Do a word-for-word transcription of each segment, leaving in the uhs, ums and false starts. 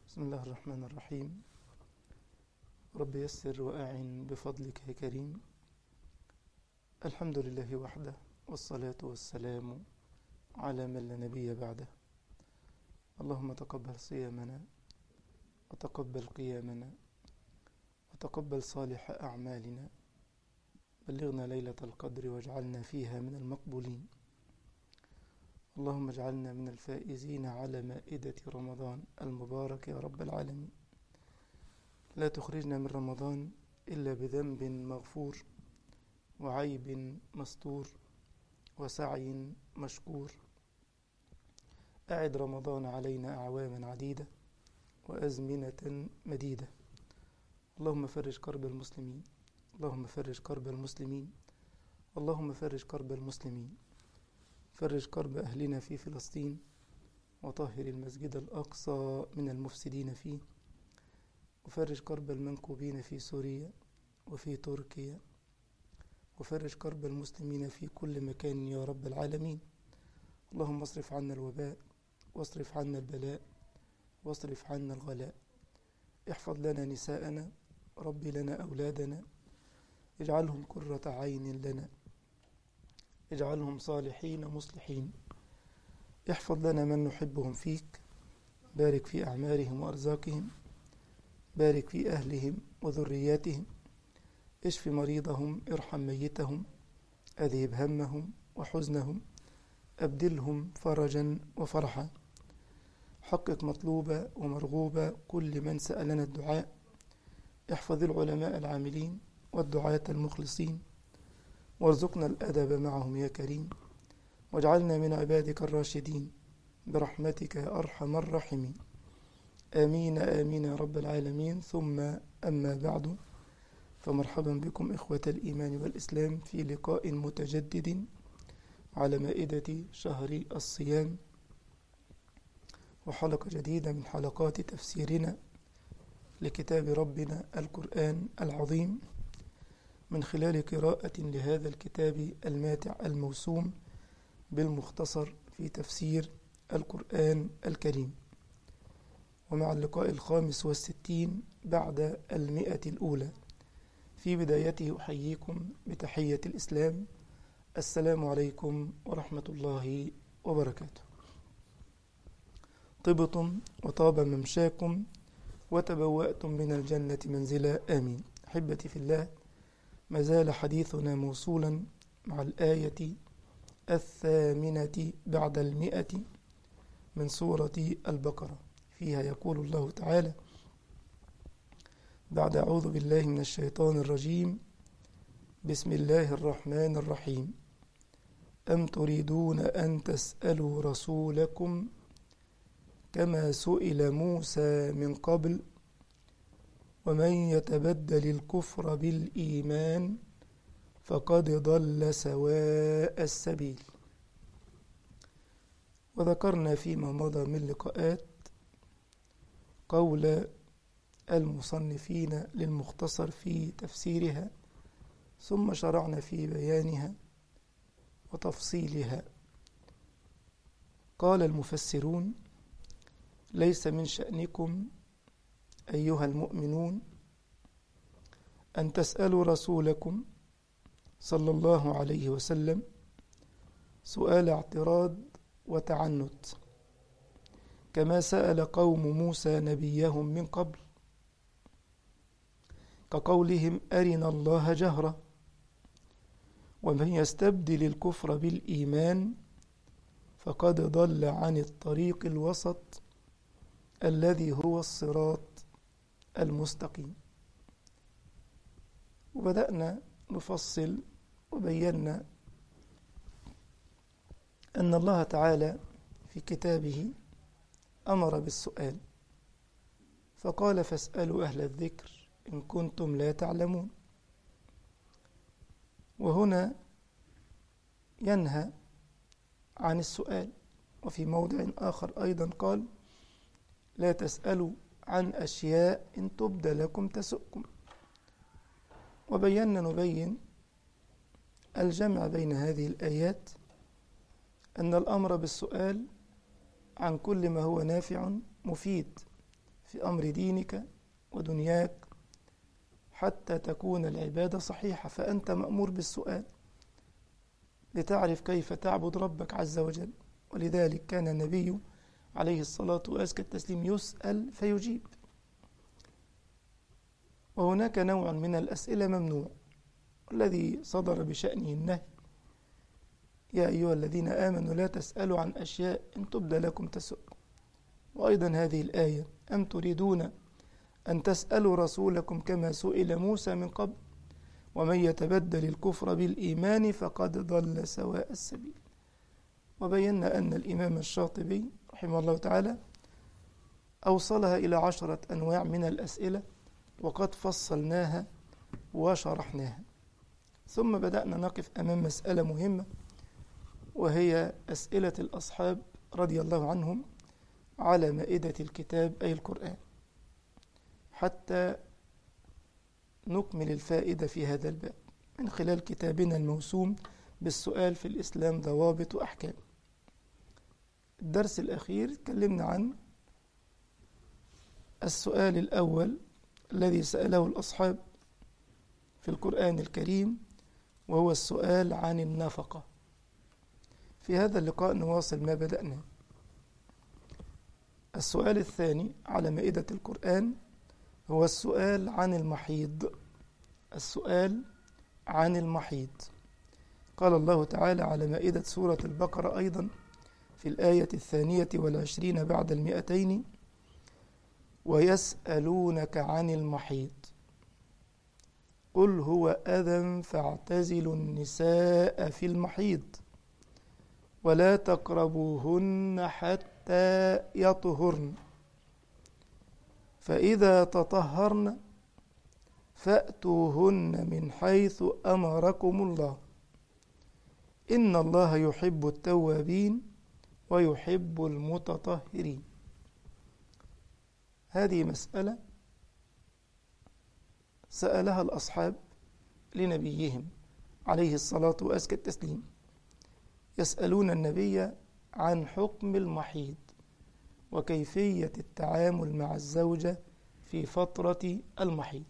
بسم الله الرحمن الرحيم. رب يسر وأعن بفضلك يا كريم. الحمد لله وحده، والصلاة والسلام على من لا نبي بعده. اللهم تقبل صيامنا، وتقبل قيامنا، وتقبل صالح أعمالنا. بلغنا ليلة القدر واجعلنا فيها من المقبولين. اللهم اجعلنا من الفائزين على مائدة رمضان المبارك يا رب العالمين. لا تخرجنا من رمضان إلا بذنب مغفور، وعيب مستور، وسعي مشكور. أعد رمضان علينا أعواما عديدة وأزمنة مديدة. اللهم فرج كرب المسلمين، اللهم فرج كرب المسلمين، اللهم فرج كرب المسلمين. فرج كرب أهلنا في فلسطين، وطهر المسجد الأقصى من المفسدين فيه، وفرج كرب المنكوبين في سوريا وفي تركيا، وفرج كرب المسلمين في كل مكان يا رب العالمين. اللهم اصرف عنا الوباء، واصرف عنا البلاء، واصرف عنا الغلاء. احفظ لنا نساءنا، ربي لنا أولادنا، اجعلهم قرة عين لنا، اجعلهم صالحين مصلحين. احفظ لنا من نحبهم فيك، بارك في أعمارهم وأرزاقهم، بارك في أهلهم وذرياتهم. اشف مريضهم، ارحم ميتهم، أذهب همهم وحزنهم، أبدلهم فرجا وفرحا. حقق مطلوب ومرغوب كل من سألنا الدعاء. احفظ العلماء العاملين والدعاة المخلصين، وارزقنا الأدب معهم يا كريم، واجعلنا من عبادك الراشدين برحمتك يا أرحم الراحمين. آمين آمين يا رب العالمين. ثم أما بعد، فمرحبا بكم إخوة الإيمان والإسلام في لقاء متجدد على مائدة شهر الصيام، وحلقة جديدة من حلقات تفسيرنا لكتاب ربنا القرآن العظيم، من خلال قراءة لهذا الكتاب الماتع الموسوم بالمختصر في تفسير القرآن الكريم. ومع اللقاء الخامس والستين بعد المئة الأولى، في بدايته أحييكم بتحية الإسلام: السلام عليكم ورحمة الله وبركاته. طبتم وطاب ممشاكم وتبوأتم من الجنة منزلا، آمين. أحبتي في الله، ما زال حديثنا موصولا مع الآية الثامنة بعد المئة من سورة البقرة. فيها يقول الله تعالى بعد أعوذ بالله من الشيطان الرجيم: بسم الله الرحمن الرحيم. أم تريدون أن تسألوا رسولكم كما سئل موسى من قبل ومن يتبدل الكفر بالإيمان فقد ضل سواء السبيل. وذكرنا فيما مضى من لقاءات قول المصنفين للمختصر في تفسيرها، ثم شرعنا في بيانها وتفصيلها. قال المفسرون: ليس من شأنكم أيها المؤمنون أن تسألوا رسولكم صلى الله عليه وسلم سؤال اعتراض وتعنت، كما سأل قوم موسى نبيهم من قبل، كقولهم أرنا الله جهرة. ومن يستبدل الكفر بالإيمان فقد ضل عن الطريق الوسط الذي هو الصراط المستقيم. وبدأنا نفصل وبينا أن الله تعالى في كتابه أمر بالسؤال، فقال: فاسألوا أهل الذكر إن كنتم لا تعلمون. وهنا ينهى عن السؤال. وفي موضع آخر أيضا قال: لا تسألوا عن أشياء إن تبد لكم تسؤكم. وبينا نبين الجمع بين هذه الآيات، أن الأمر بالسؤال عن كل ما هو نافع مفيد في أمر دينك ودنياك حتى تكون العبادة صحيحة، فأنت مأمور بالسؤال لتعرف كيف تعبد ربك عز وجل. ولذلك كان النبي عليه الصلاة وأزكى التسليم يسأل فيجيب. وهناك نوع من الأسئلة ممنوع الذي صدر بشأنه النهي: يا أيها الذين آمنوا لا تسألوا عن أشياء إن تبد لكم تسؤكم. وأيضا هذه الآية: أم تريدون أن تسألوا رسولكم كما سئل موسى من قبل ومن يتبدل الكفر بالإيمان فقد ضل سواء السبيل. وبينا أن الإمام الشاطبي رحمه الله تعالى أوصلها إلى عشرة أنواع من الأسئلة، وقد فصلناها وشرحناها. ثم بدأنا نقف أمام مسألة مهمة، وهي أسئلة الأصحاب رضي الله عنهم على مائدة الكتاب أي القرآن، حتى نكمل الفائدة في هذا الباب من خلال كتابنا الموسوم بالسؤال في الإسلام ضوابط وأحكام. الدرس الأخير تكلمنا عن السؤال الأول الذي سأله الأصحاب في القرآن الكريم، وهو السؤال عن النفقة. في هذا اللقاء نواصل ما بدأنا. السؤال الثاني على مائدة القرآن هو السؤال عن المحيض. السؤال عن المحيض. قال الله تعالى على مائدة سورة البقرة أيضا في الآية الثانية والعشرين بعد المئتين: ويسألونك عن المحيض قل هو أذى فاعتزلوا النساء في المحيض ولا تقربوهن حتى يطهرن فإذا تطهرن فأتوهن من حيث أمركم الله إن الله يحب التوابين ويحب المتطهرين. هذه مسألة سألها الأصحاب لنبيهم عليه الصلاة وأزكى التسليم، يسألون النبي عن حكم المحيض وكيفية التعامل مع الزوجة في فترة المحيض.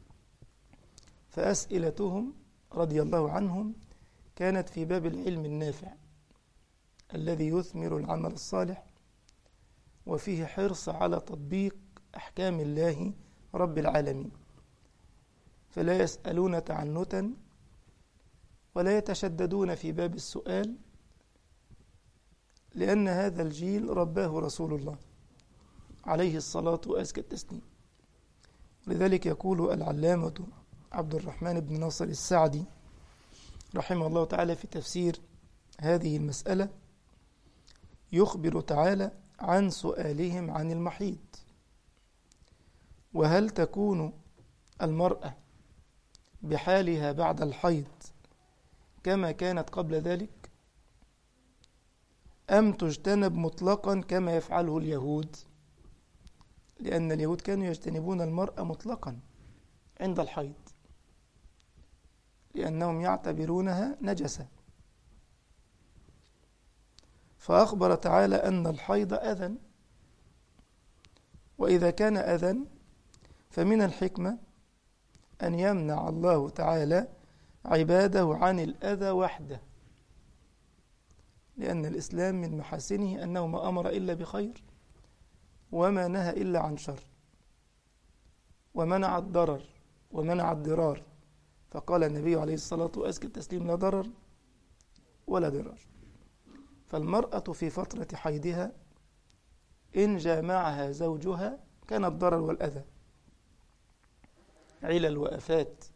فأسئلتهم رضي الله عنهم كانت في باب العلم النافع الذي يثمر العمل الصالح، وفيه حرص على تطبيق أحكام الله رب العالمين، فلا يسألون تعنتا ولا يتشددون في باب السؤال، لأن هذا الجيل رباه رسول الله عليه الصلاة وأزكى التسليم. لذلك يقول العلامة عبد الرحمن بن ناصر السعدي رحمه الله تعالى في تفسير هذه المسألة: يخبر تعالى عن سؤالهم عن المحيض، وهل تكون المرأة بحالها بعد الحيض كما كانت قبل ذلك، أم تجتنب مطلقا كما يفعله اليهود؟ لأن اليهود كانوا يجتنبون المرأة مطلقا عند الحيض لأنهم يعتبرونها نجسة. فأخبر تعالى أن الحيض أذى، وإذا كان أذى فمن الحكمة أن يمنع الله تعالى عباده عن الأذى وحده، لأن الإسلام من محاسنه أنه ما أمر إلا بخير وما نهى إلا عن شر، ومنع الضرر ومنع الضرار. فقال النبي عليه الصلاة وأزكى التسليم: لا ضرر ولا ضرار. فالمرأة في فترة حيضها إن جامعها زوجها كان الضرر والأذى علل وآفات،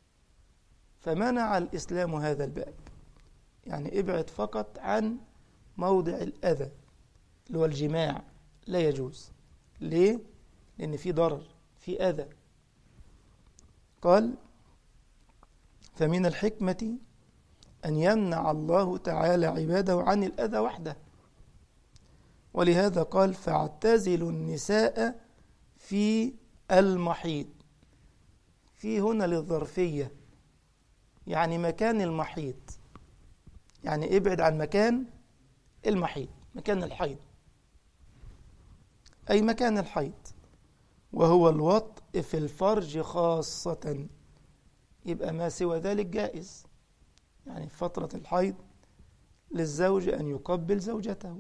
فمنع الإسلام هذا الباب، يعني ابعد فقط عن موضع الأذى اللي هو الجماع، لا يجوز. ليه؟ لأن في ضرر، في أذى. قال: فمن الحكمة أن يمنع الله تعالى عباده عن الأذى وحده، ولهذا قال: فاعتزلوا النساء في المحيض. في هنا للظرفية، يعني مكان المحيض، يعني ابعد عن مكان المحيض، مكان الحيض أي مكان الحيض. وهو الوطء في الفرج خاصة. يبقى ما سوى ذلك جائز، يعني في فترة الحيض للزوج أن يقبل زوجته،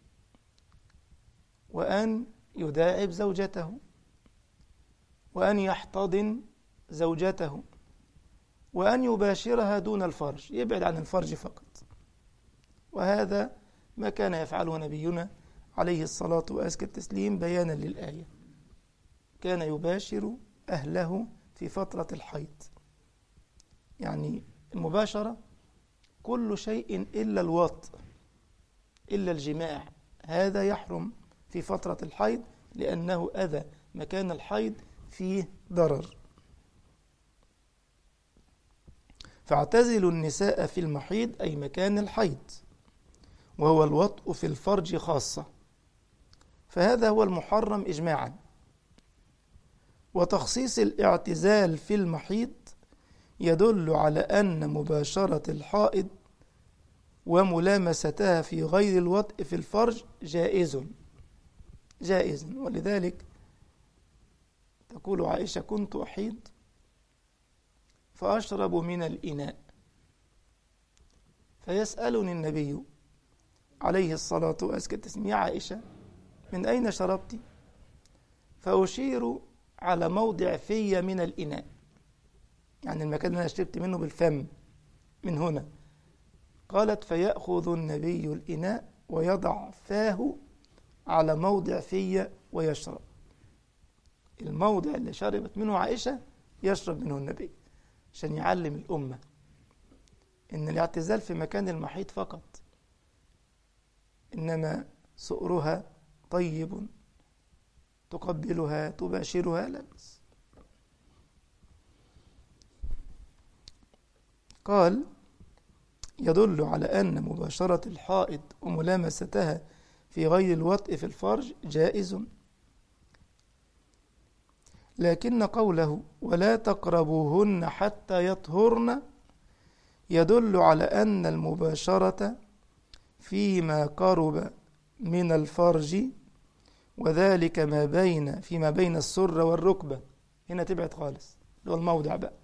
وأن يداعب زوجته، وأن يحتضن زوجته، وأن يباشرها دون الفرج، يبعد عن الفرج فقط. وهذا ما كان يفعله نبينا عليه الصلاة وأزكى التسليم بيانا للآية. كان يباشر أهله في فترة الحيض، يعني المباشرة كل شيء إلا الوطء، إلا الجماع، هذا يحرم في فترة الحيض لأنه أذى، مكان الحيض فيه ضرر. فاعتزلوا النساء في المحيض أي مكان الحيض، وهو الوطء في الفرج خاصة، فهذا هو المحرم إجماعا. وتخصيص الاعتزال في المحيض يدل على أن مباشرة الحائض وملامستها في غير الوطء في الفرج جائز جائز ولذلك تقول عائشة: كنت أحيض فأشرب من الإناء، فيسألني النبي عليه الصلاة والسلام: يا عائشة من أين شربت؟ فأشير على موضع في من الإناء، يعني المكان اللي أنا شربت منه بالفم من هنا. قالت: فيأخذ النبي الإناء ويضع فاه على موضع في ويشرب. الموضع اللي شربت منه عائشة يشرب منه النبي، عشان يعلم الأمة إن الاعتزال في مكان المحيط فقط، إنما سؤرها طيب، تقبلها تباشرها لا بأس. قال: يدل على أن مباشرة الحائض وملامستها في غير الوطء في الفرج جائز، لكن قوله ولا تقربوهن حتى يطهرن يدل على أن المباشرة فيما قرب من الفرج، وذلك ما بين فيما بين السرة والركبة. هنا تبعد خالص، اللي هو الموضع بقى،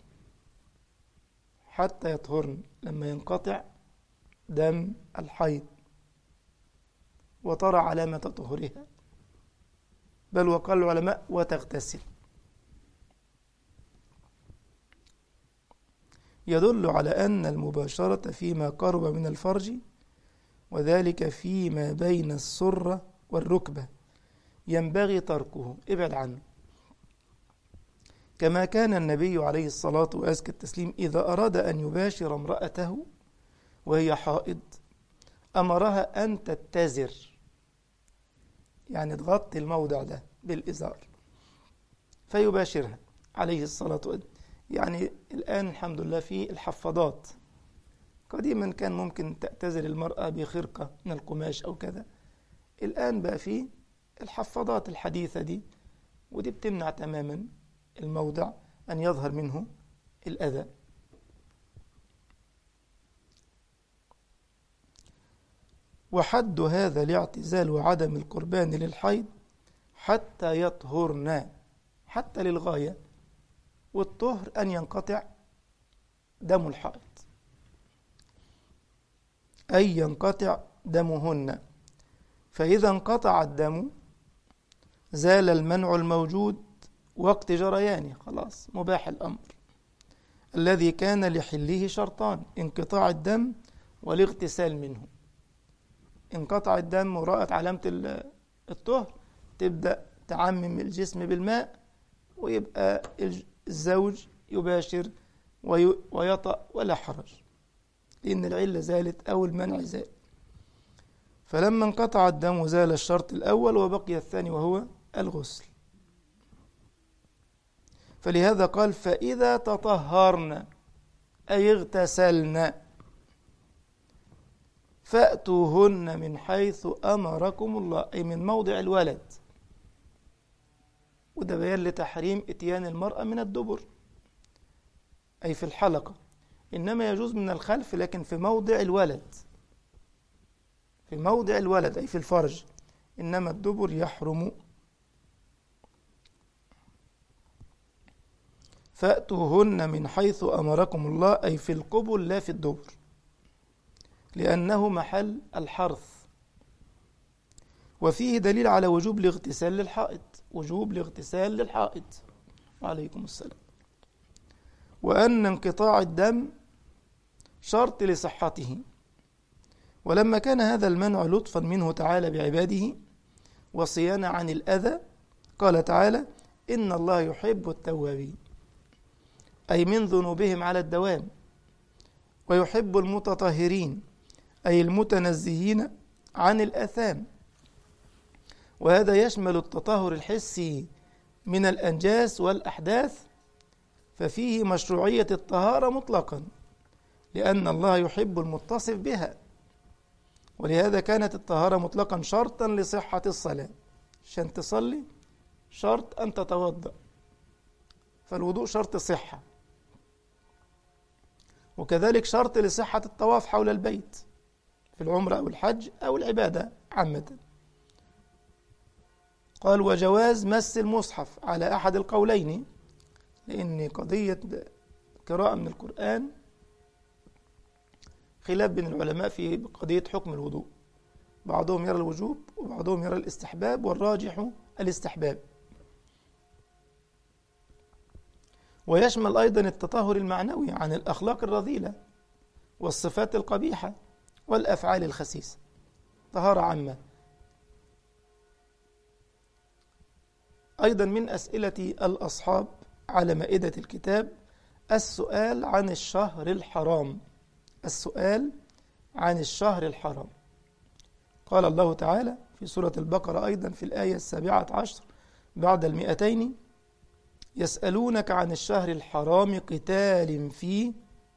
حتى يطهرن لما ينقطع دم الحيض وترى علامة طهرها، بل وقال العلماء وتغتسل. يدل على أن المباشرة فيما قرب من الفرج، وذلك فيما بين السرة والركبة، ينبغي تركه، ابعد عنه. كما كان النبي عليه الصلاة وأزكى التسليم إذا أراد أن يباشر امرأته وهي حائض أمرها أن تتزر، يعني تغطي الموضع ده بالإزار، فيباشرها عليه الصلاة والسلام. يعني الآن الحمد لله في الحفاضات، قديما كان ممكن تأتزر المرأة بخرقة من القماش أو كذا، الآن بقى في الحفاضات الحديثة دي، ودي بتمنع تماما الموضع أن يظهر منه الأذى. وحد هذا الاعتزال وعدم القربان للحيض حتى يطهرن، حتى للغاية، والطهر أن ينقطع دم الحائض، أي ينقطع دمهن، فإذا انقطع الدم زال المنع الموجود وقت جريانه، خلاص مباح الأمر، الذي كان لحله شرطان: انقطاع الدم والاغتسال منه. انقطع الدم ورأت علامة الطهر تبدأ تعمم الجسم بالماء، ويبقى الزوج يباشر ويطأ ولا حرج، لأن العلة زالت أو المنع زال. فلما انقطع الدم زال الشرط الأول وبقي الثاني وهو الغسل. فلهذا قال: فإذا تطهرن أي اغتسلن فأتوهن من حيث أمركم الله، أي من موضع الولد. وده بيان لتحريم إتيان المرأة من الدبر، أي في الحلقة، إنما يجوز من الخلف، لكن في موضع الولد، في موضع الولد أي في الفرج، إنما الدبر يحرم. فأتوهن من حيث أمركم الله، أي في القبل لا في الدبر، لأنه محل الحرث. وفيه دليل على وجوب الاغتسال للحائط، وجوب الاغتسال للحائط. وعليكم السلام. وأن انقطاع الدم شرط لصحته. ولما كان هذا المنع لطفا منه تعالى بعباده وصيانة عن الأذى، قال تعالى: إن الله يحب التوابين، أي من ذنوبهم على الدوام، ويحب المتطهرين، أي المتنزهين عن الآثام. وهذا يشمل التطهر الحسي من الأنجاس والأحداث، ففيه مشروعية الطهارة مطلقا، لأن الله يحب المتصف بها. ولهذا كانت الطهارة مطلقا شرطا لصحة الصلاة. عشان تصلي شرط أن تتوضأ، فالوضوء شرط صحة، وكذلك شرط لصحة الطواف حول البيت في العمرة أو الحج أو العبادة عامة. قال: وجواز مس المصحف على أحد القولين، لأن قضية قراءة من القرآن خلاف بين العلماء في قضية حكم الوضوء، بعضهم يرى الوجوب وبعضهم يرى الاستحباب، والراجح الاستحباب. ويشمل أيضا التطهر المعنوي عن الأخلاق الرذيلة والصفات القبيحة والأفعال الخسيسة، طهارة عامة. أيضا من أسئلة الأصحاب على مائدة الكتاب السؤال عن الشهر الحرام، السؤال عن الشهر الحرام. قال الله تعالى في سورة البقرة أيضا في الآية السابعة عشر بعد المئتين: يسألونك عن الشهر الحرام قتال فيه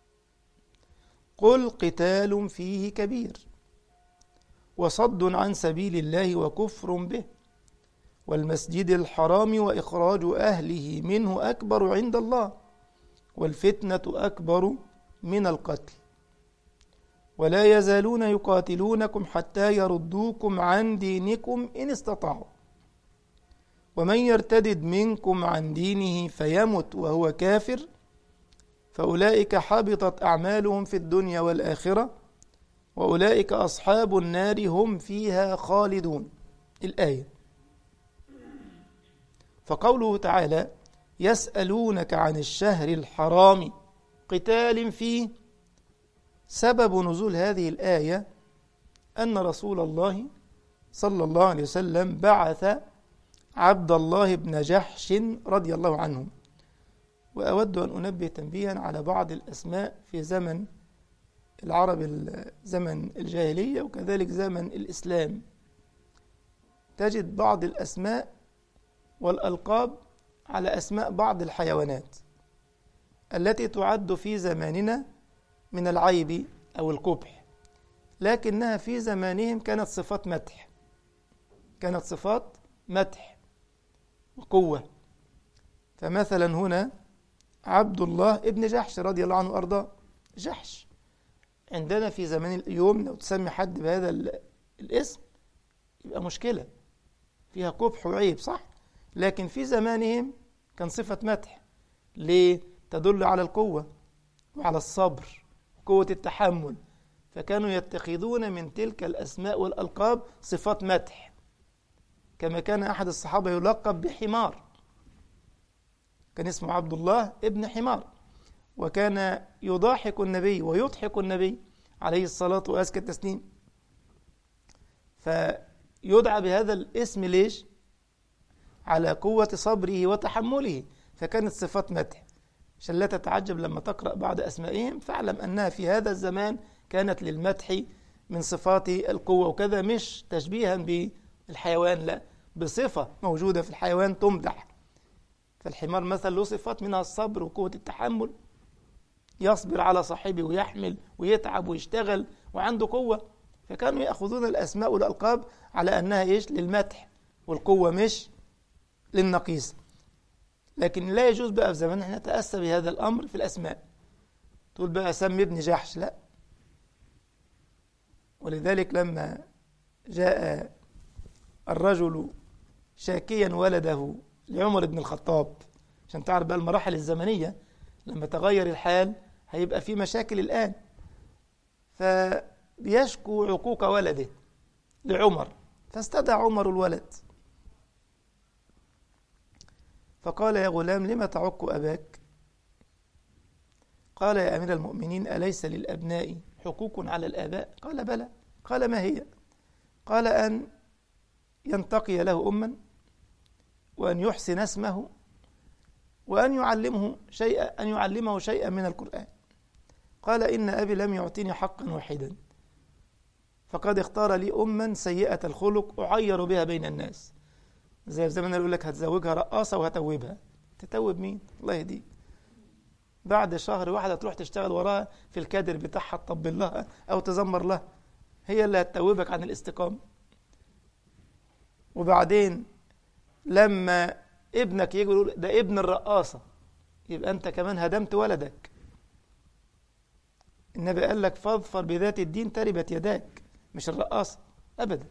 قل قتال فيه كبير وصد عن سبيل الله وكفر به والمسجد الحرام وإخراج أهله منه أكبر عند الله والفتنة أكبر من القتل ولا يزالون يقاتلونكم حتى يردوكم عن دينكم إن استطاعوا ومن يرتدد منكم عن دينه فيمت وهو كافر فأولئك حبطت أعمالهم في الدنيا والآخرة وأولئك أصحاب النار هم فيها خالدون. الآية. فقوله تعالى: يسألونك عن الشهر الحرام قتال فيه، سبب نزول هذه الآية أن رسول الله صلى الله عليه وسلم بعث عبد الله بن جحش رضي الله عنه. وأود أن أنبه تنبيها على بعض الأسماء في زمن العرب، زمن الجاهلية وكذلك زمن الإسلام. تجد بعض الأسماء والألقاب على أسماء بعض الحيوانات التي تعد في زماننا من العيب أو القبح، لكنها في زمانهم كانت صفات مدح، كانت صفات مدح وقوة. فمثلا هنا عبد الله ابن جحش رضي الله عنه وأرضاه. جحش عندنا في زمان اليوم لو تسمي حد بهذا الاسم يبقى مشكلة فيها قبح وعيب، صح؟ لكن في زمانهم كان صفة مدح. ليه؟ تدل على القوة وعلى الصبر وقوة التحمل، فكانوا يتخذون من تلك الأسماء والألقاب صفات مدح. كما كان أحد الصحابة يلقب بحمار، كان اسمه عبد الله ابن حمار، وكان يضاحك النبي ويضحك النبي عليه الصلاة وأزكى التسليم، فيدعى بهذا الاسم ليش؟ على قوة صبره وتحمله، فكانت صفات مدح. عشان لا تتعجب لما تقرأ بعض أسمائهم، فاعلم أنها في هذا الزمان كانت للمدح من صفات القوة، وكذا مش تشبيها بالحيوان، لا، بصفة موجودة في الحيوان تمدح. فالحمار مثلا له صفات منها الصبر وقوة التحمل، يصبر على صاحبه ويحمل ويتعب ويشتغل وعنده قوة، فكانوا يأخذون الأسماء والألقاب على أنها إيش؟ للمدح والقوة، مش للنقيص. لكن لا يجوز بقى في زمان احنا نتأسى بهذا الأمر في الأسماء، تقول بقى سمي ابن جحش، لا. ولذلك لما جاء الرجل شاكيا ولده لعمر بن الخطاب عشان تعرف بقى المراحل الزمنية، لما تغير الحال هيبقى في مشاكل الآن. فبيشكو عقوق ولده لعمر، فاستدعى عمر الولد فقال: يا غلام لم تعق أباك؟ قال: يا أمير المؤمنين أليس للأبناء حقوق على الآباء؟ قال: بلى. قال: ما هي؟ قال: أن ينتقي له أما، وأن يحسن اسمه، وأن يعلمه شيئا أن يعلمه شيئا من القرآن. قال: إن أبي لم يعطيني حقا واحدا، فقد اختار لي أما سيئة الخلق أعير بها بين الناس. زي في زمان يقول لك هتزوجها رقاصة وهتوبها. تتوب مين؟ الله يهديك. بعد شهر واحدة تروح تشتغل وراها في الكادر بتاعها، تطبل لها أو تزمر لها، هي اللي هتتوبك عن الاستقامة. وبعدين لما ابنك يجي يقول ده ابن الرقاصة، يبقى أنت كمان هدمت ولدك. النبي قال لك: فاظفر بذات الدين تربت يداك، مش الرقاصة أبدا.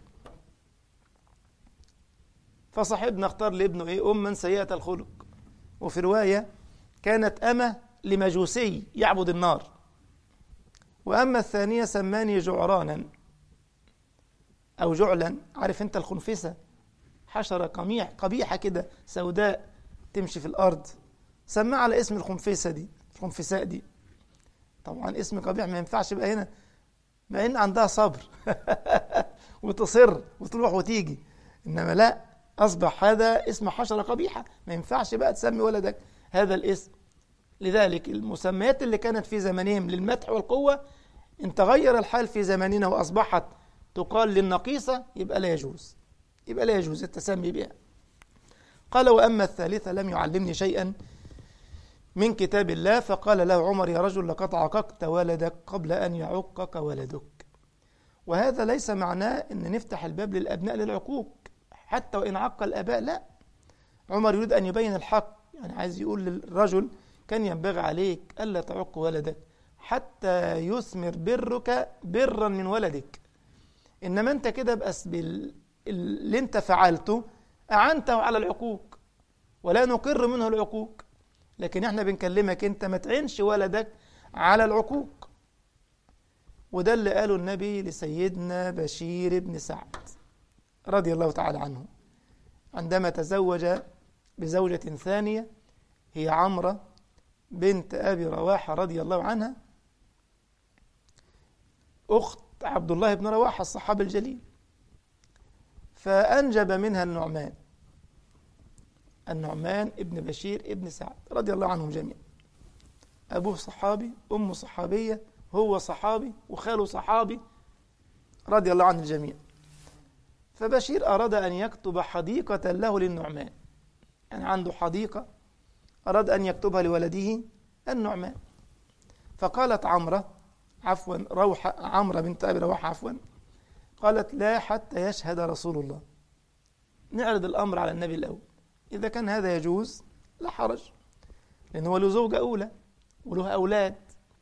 فصاحبنا اختار لابنه إيه؟ أما سيئة الخلق. وفي رواية كانت أمة لمجوسي يعبد النار. وأما الثانية سماني جعرانا أو جعلا. عارف أنت الخنفسة؟ حشرة قميح قبيحة كده سوداء تمشي في الأرض، سمى على اسم الخنفسة دي، الخنفساء دي. طبعا اسم قبيح ما ينفعش يبقى هنا، مع إن عندها صبر وتصر وتروح وتيجي، إنما لا، أصبح هذا اسم حشرة قبيحة، ما ينفعش بقى تسمي ولدك هذا الاسم. لذلك المسميات اللي كانت في زمانهم للمدح والقوة إن تغير الحال في زماننا وأصبحت تقال للنقيصة، يبقى لا يجوز، يبقى لا يجوز التسمي بها. قال: وأما الثالثة لم يعلمني شيئا من كتاب الله. فقال له عمر: يا رجل لقد عققت ولدك قبل أن يعقك ولدك. وهذا ليس معناه أن نفتح الباب للأبناء للعقوق حتى وإن عق الآباء، لا. عمر يريد أن يبين الحق، يعني عايز يقول للرجل كان ينبغي عليك ألا تعق ولدك حتى يثمر برك برا من ولدك. إنما أنت كده بأس اللي أنت فعلته أعنته على العقوق، ولا نقر منه العقوق. لكن احنا بنكلمك أنت ما تعينش ولدك على العقوق. وده اللي قاله النبي لسيدنا بشير بن سعد رضي الله تعالى عنه عندما تزوج بزوجة ثانية، هي عمرة بنت أبي رواحة رضي الله عنها، أخت عبد الله بن رواحة الصحابي الجليل. فأنجب منها النعمان النعمان ابن بشير ابن سعد رضي الله عنهم جميعا. أبوه صحابي، أمه صحابية، هو صحابي، وخاله صحابي رضي الله عن الجميع. فبشير أراد أن يكتب حديقة له للنعمان، يعني عنده حديقة أراد أن يكتبها لولده النعمان. فقالت عمرة عفوا روحة عمرة بنت أبي رواحة عفوا قالت: لا حتى يشهد رسول الله. نعرض الأمر على النبي الأول، إذا كان هذا يجوز لا حرج، لأنه هو له زوجة أولى وله أولاد.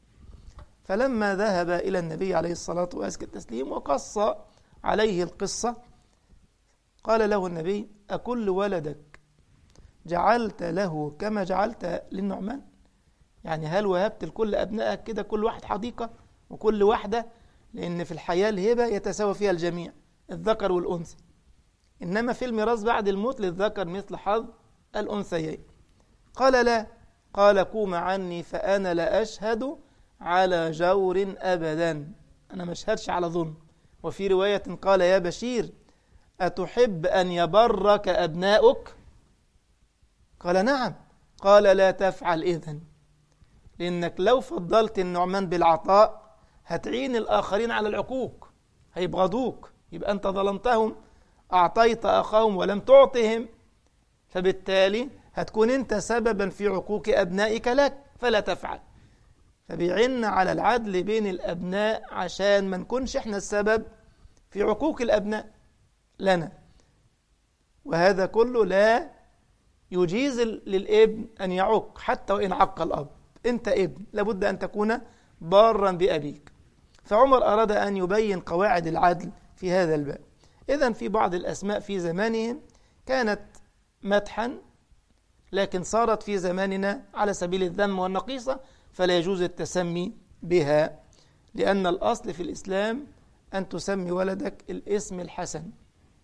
فلما ذهب إلى النبي عليه الصلاة وأزكى التسليم وقص عليه القصة، قال له النبي: أكل ولدك جعلت له كما جعلت للنعمان؟ يعني هل وهبت لكل أبنائك كده كل واحد حديقة وكل واحدة؟ لأن في الحياة الهبة يتساوى فيها الجميع، الذكر والأنثى، إنما في الميراث بعد الموت للذكر مثل حظ الأنثيين. قال: لا. قال: قوم عني فأنا لا أشهد على جور أبدا، أنا ما أشهدش على ظلم. وفي رواية قال: يا بشير أتحب أن يبرك أبناؤك؟ قال: نعم. قال: لا تفعل إذن، لأنك لو فضلت النعمان بالعطاء هتعين الآخرين على العقوق، هيبغضوك، يبقى أنت ظلمتهم، أعطيت أخاهم ولم تعطهم، فبالتالي هتكون أنت سببا في عقوق أبنائك لك، فلا تفعل. فبيعن على العدل بين الأبناء عشان ما نكونش إحنا السبب في عقوق الأبناء لنا. وهذا كله لا يجيز للابن أن يعق حتى وإن عق الأب. أنت ابن لابد أن تكون بارا بأبيك. فعمر أراد أن يبين قواعد العدل في هذا الباب. إذن في بعض الأسماء في زمانهم كانت مدحا لكن صارت في زماننا على سبيل الذم والنقيصة، فلا يجوز التسمي بها، لأن الأصل في الإسلام أن تسمي ولدك الاسم الحسن،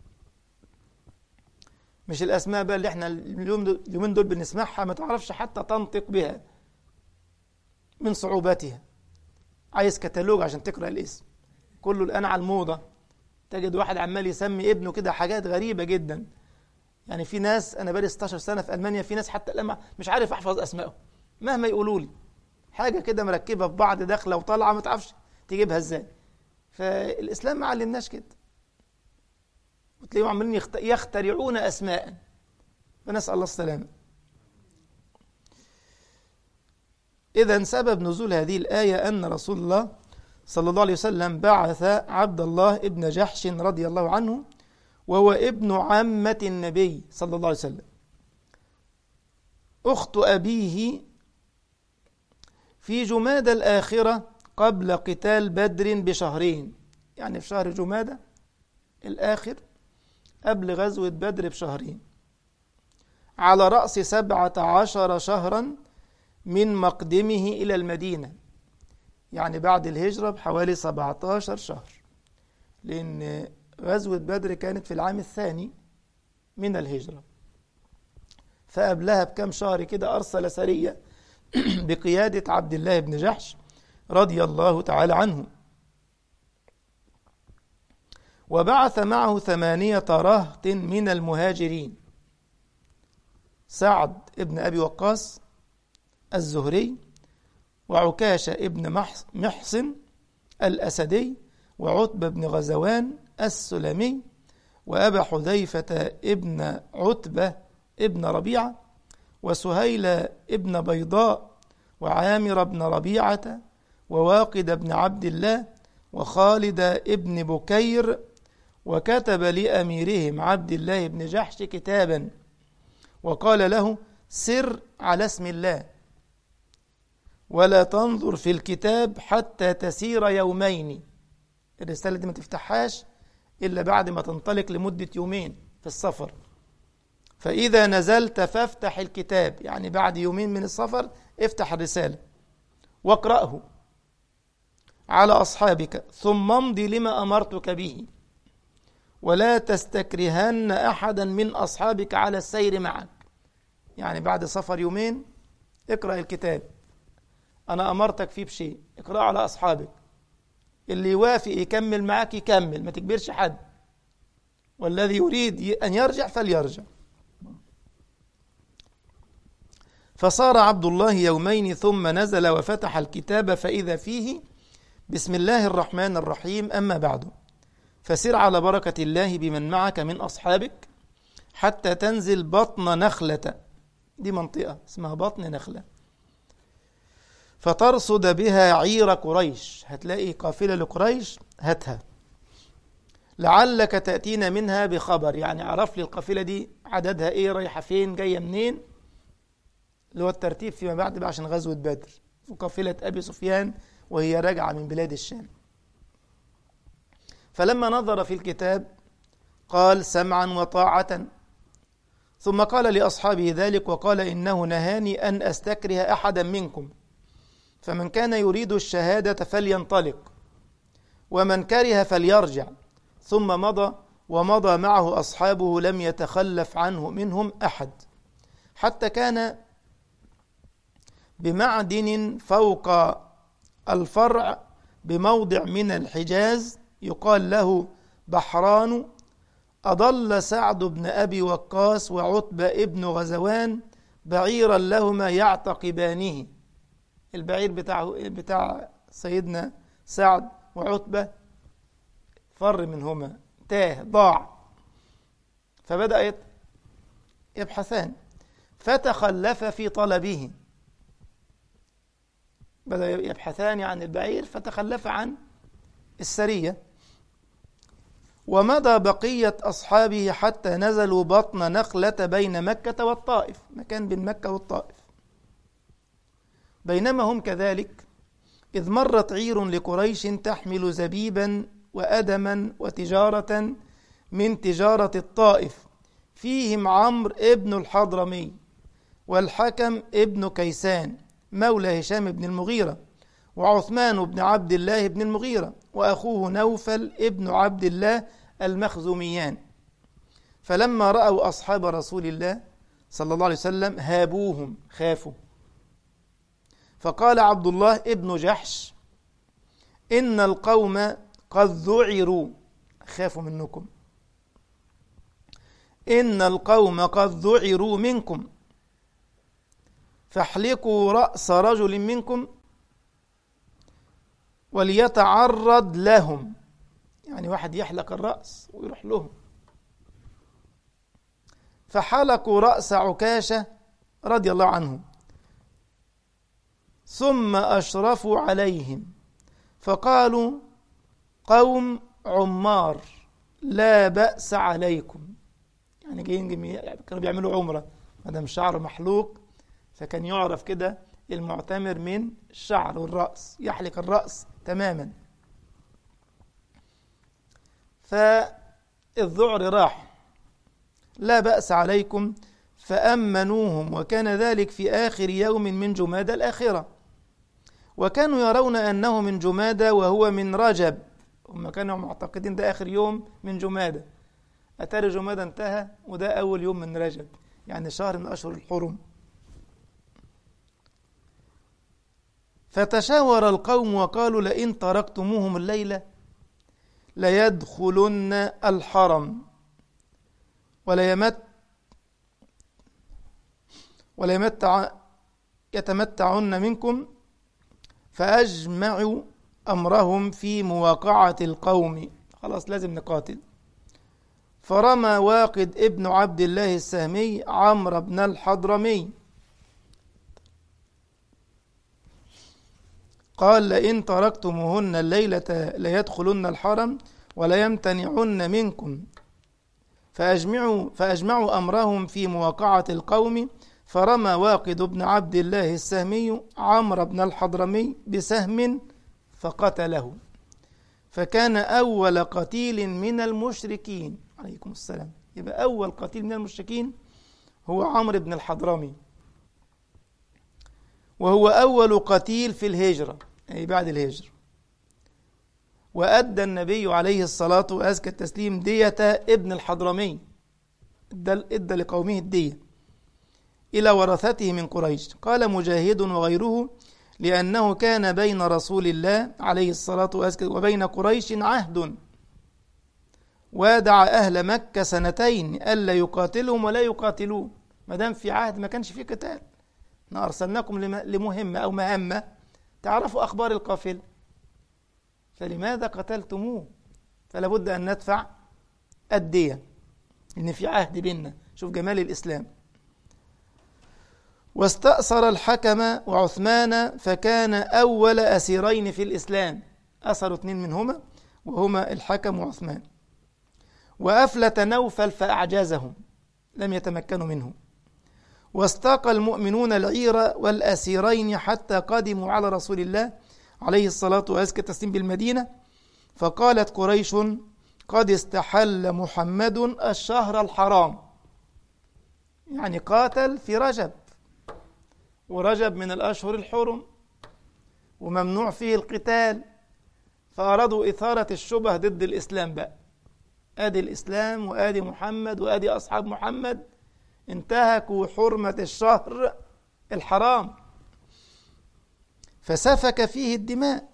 مش الأسماء بقى اللي احنا اليومين دول بنسمعها ما تعرفش حتى تنطق بها من صعوبتها. عايز كتالوج عشان تقرأ الاسم، كله الآن على الموضة. تجد واحد عمال يسمي ابنه كده حاجات غريبة جدا. يعني في ناس، أنا بقالي ستاشر سنة في ألمانيا، في ناس حتى الآن مش عارف أحفظ أسمائهم مهما يقولوا لي، حاجة كده مركبة في بعض داخلة وطالعة ما تعرفش تجيبها إزاي. فالإسلام ما علمناش كده، وتلاقيهم عمالين يخترعون أسماء، فنسأل الله السلامة. إذن سبب نزول هذه الآية أن رسول الله صلى الله عليه وسلم بعث عبد الله ابن جحش رضي الله عنه، وهو ابن عمة النبي صلى الله عليه وسلم، أخت أبيه، في جمادى الآخرة قبل قتال بدر بشهرين، يعني في شهر جمادى الآخر قبل غزوة بدر بشهرين، على رأس سبعة عشر شهرا من مقدمه إلى المدينة، يعني بعد الهجرة بحوالي سبعة عشر شهر، لأن غزوة بدر كانت في العام الثاني من الهجرة. فقبلها بكم شهر كده أرسل سرية بقيادة عبد الله بن جحش رضي الله تعالى عنه، وبعث معه ثمانية رهط من المهاجرين: سعد ابن أبي وقاص الزهري، وعكاشة ابن محصن الأسدي، وعتبة بن غزوان السلمي، وأبا حذيفة ابن عتبة ابن ربيعة، وسهيل ابن بيضاء، وعامر بن ربيعة، وواقد بن عبد الله، وخالد ابن بكير. وكتب لأميرهم عبد الله بن جحش كتابا وقال له: سر على اسم الله، ولا تنظر في الكتاب حتى تسير يومين. الرسالة دي ما تفتحهاش إلا بعد ما تنطلق لمدة يومين في السفر، فإذا نزلت فافتح الكتاب، يعني بعد يومين من السفر افتح الرسالة واقرأه على أصحابك، ثم امضي لما أمرتك به، ولا تستكرهن أحدا من أصحابك على السير معك. يعني بعد سفر يومين اقرأ الكتاب، أنا أمرتك فيه بشيء، اقرأه على أصحابك، اللي يوافق يكمل معك يكمل، ما تكبرش حد، والذي يريد أن يرجع فليرجع. فصار عبد الله يومين ثم نزل وفتح الكتاب، فإذا فيه: بسم الله الرحمن الرحيم، أما بعد، فسر على بركة الله بمن معك من أصحابك حتى تنزل بطن نخلة، دي منطقة اسمها بطن نخلة، فترصد بها عير قريش، هتلاقي قافلة لقريش هاتها، لعلك تأتينا منها بخبر، يعني عرف لي القافلة دي عددها ايه، رايحة فين، جاية منين، اللي هو الترتيب فيما بعد بقى عشان غزوة بدر، وقافلة أبي سفيان وهي راجعة من بلاد الشام. فلما نظر في الكتاب قال: سمعا وطاعة. ثم قال لأصحابه ذلك وقال: إنه نهاني أن أستكره أحدا منكم، فمن كان يريد الشهادة فلينطلق، ومن كره فليرجع. ثم مضى، ومضى معه أصحابه لم يتخلف عنه منهم أحد، حتى كان بمعدن فوق الفرع بموضع من الحجاز يقال له بحران، أضل سعد بن أبي وقاص وعتبة ابن غزوان بعيرا لهما يعتقبانه. البعير بتاع بتاع سيدنا سعد وعتبة فر منهما، تاه، ضاع، فبدأ يبحثان، فتخلف في طلبه، بدأ يبحثان عن البعير فتخلف عن السرية. ومضى بقية أصحابه حتى نزلوا بطن نخلة بين مكة والطائف، مكان بين مكة والطائف. بينما هم كذلك إذ مرت عير لقريش تحمل زبيبا وأدما وتجارة من تجارة الطائف، فيهم عمرو ابن الحضرمي والحكم ابن كيسان مولى هشام بن المغيرة، وعثمان بن عبد الله بن المغيرة، وأخوه نوفل ابن عبد الله المخزوميان. فلما رأوا أصحاب رسول الله صلى الله عليه وسلم هابوهم، خافوا. فقال عبد الله ابن جحش: إن القوم قد ذعروا، خافوا منكم، إن القوم قد ذعروا منكم، فاحلقوا رأس رجل منكم وليتعرض لهم، يعني واحد يحلق الرأس ويروح لهم. فحلقوا رأس عكاشة رضي الله عنه، ثم أشرفوا عليهم فقالوا: قوم عمار لا بأس عليكم، يعني جايين كانوا بيعملوا عمرة، مادام شعر محلوق فكان يعرف كده المعتمر من الشعر والرأس، يحلق الرأس تماما. فالذعر راح، لا بأس عليكم، فأمنوهم. وكان ذلك في آخر يوم من جمادى الآخرة، وكانوا يرون أنه من جمادى وهو من رجب، هم كانوا معتقدين ده آخر يوم من جمادى، أتاري جمادى انتهى وده أول يوم من رجب، يعني شهر من أشهر الحرم. فتشاور القوم وقالوا: لئن تركتموهم الليلة ليدخلن الحرم وليمت وليمتع يتمتعن منكم، فأجمعوا أمرهم في مواقعة القوم، خلاص لازم نقاتل. فرمى واقد ابن عبد الله السهمي عمرو بن الحضرمي قال: لئن تركتموهن الليلة ليدخلن الحرم ولا يمتنعن منكم، فأجمعوا, فأجمعوا أمرهم في مواقعة القوم. فرمى واقد بن عبد الله السهمي عمرو بن الحضرمي بسهم فقتله، فكان أول قتيل من المشركين. عليكم السلام. يبقى أول قتيل من المشركين هو عمرو بن الحضرمي، وهو أول قتيل في الهجرة، أي بعد الهجرة. وأدى النبي عليه الصلاة وأزكى التسليم دية ابن الحضرمي، ادى لقومه الدية إلى ورثته من قريش. قال مجاهد وغيره: لأنه كان بين رسول الله عليه الصلاة والسلام وبين قريش عهد، وادع أهل مكة سنتين ألا يقاتلهم ولا يقاتلوه، ما دام في عهد ما كانش في قتال. احنا أرسلناكم لمهمة أو مهمة تعرفوا أخبار القافلة، فلماذا قتلتموه؟ فلا بد أن ندفع الدية، إن في عهد بيننا. شوف جمال الإسلام. واستأثر الحكم وعثمان، فكان أول أسيرين في الإسلام، أسروا اثنين منهما وهما الحكم وعثمان. وأفلت نوفل فأعجزهم، لم يتمكنوا منه. واستاق المؤمنون العير والأسيرين حتى قدموا على رسول الله عليه الصلاة وأزكى التسليم بالمدينة، فقالت قريش: قد استحل محمد الشهر الحرام، يعني قاتل في رجب، ورجب من الأشهر الحرم وممنوع فيه القتال، فأرادوا إثارة الشبه ضد الإسلام. بقى آدي الإسلام وآدي محمد وآدي أصحاب محمد انتهكوا حرمة الشهر الحرام، فسفك فيه الدماء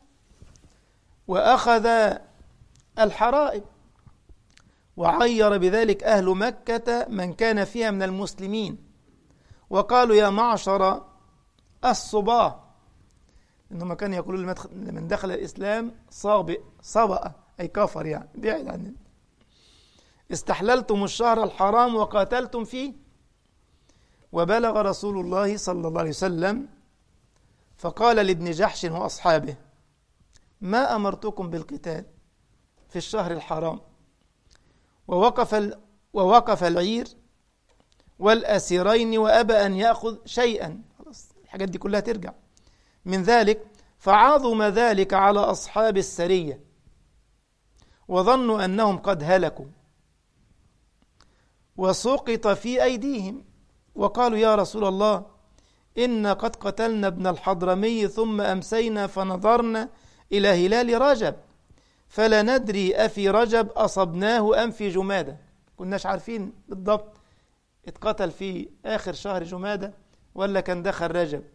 وأخذ الحرائب، وعير بذلك أهل مكة من كان فيها من المسلمين، وقالوا: يا معشر الصباه، إنهم كانوا يقولون لمن دخل الإسلام صابئ، صبأ أي كفر، يعني بعد عنه، استحللتم الشهر الحرام وقاتلتم فيه. وبلغ رسول الله صلى الله عليه وسلم فقال لابن جحش وأصحابه: ما أمرتكم بالقتال في الشهر الحرام؟ ووقف, ووقف العير والأسيرين وأبى أن يأخذ شيئا، خلاص الحاجات دي كلها ترجع من ذلك. فعظم ذلك على أصحاب السرية وظنوا أنهم قد هلكوا، وسقط في أيديهم، وقالوا يا رسول الله إن قد قتلنا ابن الحضرمي ثم أمسينا فنظرنا إلى هلال رجب فلا ندري أفي رجب أصبناه أم في جمادة. كناش عارفين بالضبط اتقتل في آخر شهر جمادة ولا كان دخل رجب.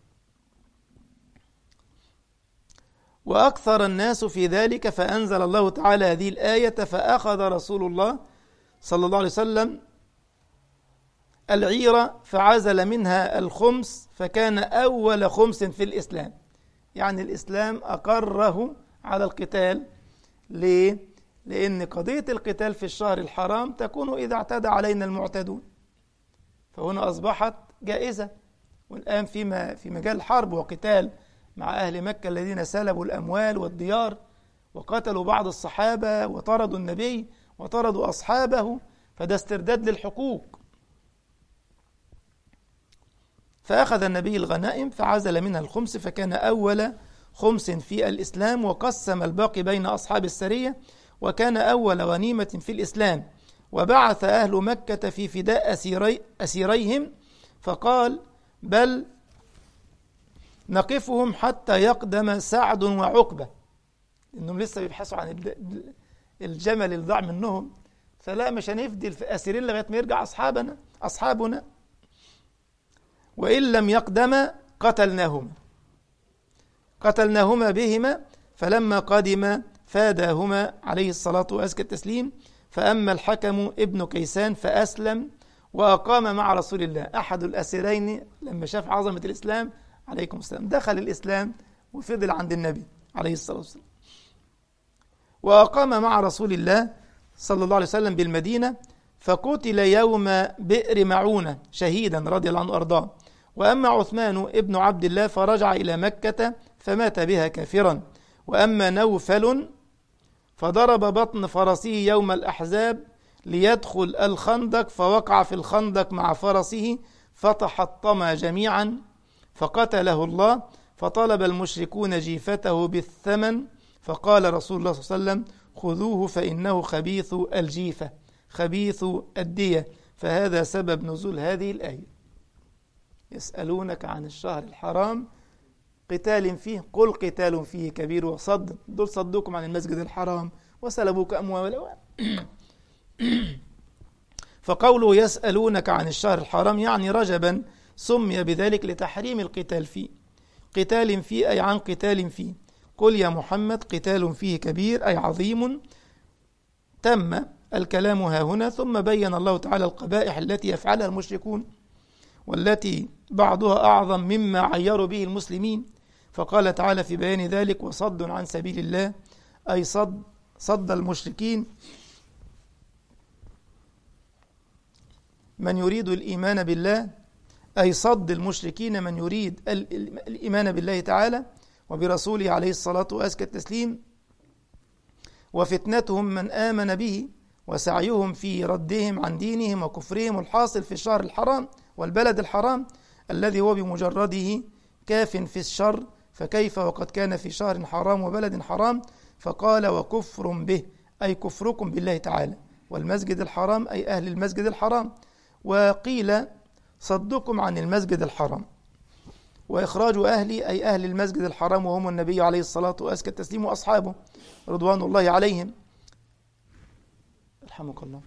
وأكثر الناس في ذلك فأنزل الله تعالى هذه الآية فأخذ رسول الله صلى الله عليه وسلم العيرة فعزل منها الخمس فكان أول خمس في الإسلام. يعني الإسلام أقره على القتال. ليه؟ لأن قضية القتال في الشهر الحرام تكون إذا اعتدى علينا المعتدون، فهنا أصبحت جائزة. والآن فيما في مجال الحرب وقتال مع أهل مكة الذين سلبوا الأموال والديار وقتلوا بعض الصحابة وطردوا النبي وطردوا أصحابه، فده استرداد للحقوق. فأخذ النبي الغنائم فعزل منها الخمس فكان أول خمس في الإسلام، وقسم الباقي بين أصحاب السرية، وكان أول غنيمة في الإسلام. وبعث أهل مكة في فداء أسيري أسيريهم فقال بل نقفهم حتى يقدم سعد وعقبة، إنهم لسه بيبحثوا عن الجمل اللي ضاع منهم، فلا مش هنفدي الأسيرين لغاية ما يرجع أصحابنا أصحابنا، وإن لم يقدم قتلناهما قتلناهما بهما. فلما قدم فاداهما عليه الصلاة وأزكى التسليم. فأما الحكم ابن كيسان فأسلم وأقام مع رسول الله. أحد الأسيرين لما شاف عظمة الإسلام عليكم السلام دخل الإسلام وفضل عند النبي عليه الصلاة والسلام، وأقام مع رسول الله صلى الله عليه وسلم بالمدينة، فقتل يوم بئر معونة شهيدا رضي الله عنه وأرضاه. وأما عثمان ابن عبد الله فرجع إلى مكة فمات بها كافرا. وأما نوفل فضرب بطن فرسه يوم الأحزاب ليدخل الخندق فوقع في الخندق مع فرسه فتحطما جميعا فقتله الله. فطلب المشركون جيفته بالثمن فقال رسول الله صلى الله عليه وسلم خذوه فإنه خبيث الجيفة خبيث الدية. فهذا سبب نزول هذه الآية. يسألونك عن الشهر الحرام قتال فيه قل قتال فيه كبير وصد. دول صدوكم عن المسجد الحرام وسلبوك أموال. فقوله يسألونك عن الشهر الحرام يعني رجبا سمي بذلك لتحريم القتال فيه. قتال فيه أي عن قتال فيه. قل يا محمد قتال فيه كبير أي عظيم. تم الكلام ها هنا ثم بين الله تعالى القبائح التي يفعلها المشركون والتي بعضها أعظم مما عيروا به المسلمين. فقال تعالى في بيان ذلك وصد عن سبيل الله أي صد صد المشركين من يريد الإيمان بالله، أي صد المشركين من يريد الإيمان بالله تعالى وبرسوله عليه الصلاة وأزكى التسليم، وفتنتهم من آمن به وسعيهم في ردهم عن دينهم وكفرهم الحاصل في الشهر الحرام والبلد الحرام الذي هو بمجرده كاف في الشر، فكيف وقد كان في شهر حرام وبلد حرام. فقال وكفر به أي كفركم بالله تعالى والمسجد الحرام أي أهل المسجد الحرام. وقيل صدكم عن المسجد الحرام وإخراج أهلي أي أهل المسجد الحرام وهم النبي عليه الصلاة وأزكى التسليم وأصحابه رضوان الله عليهم رحمك الله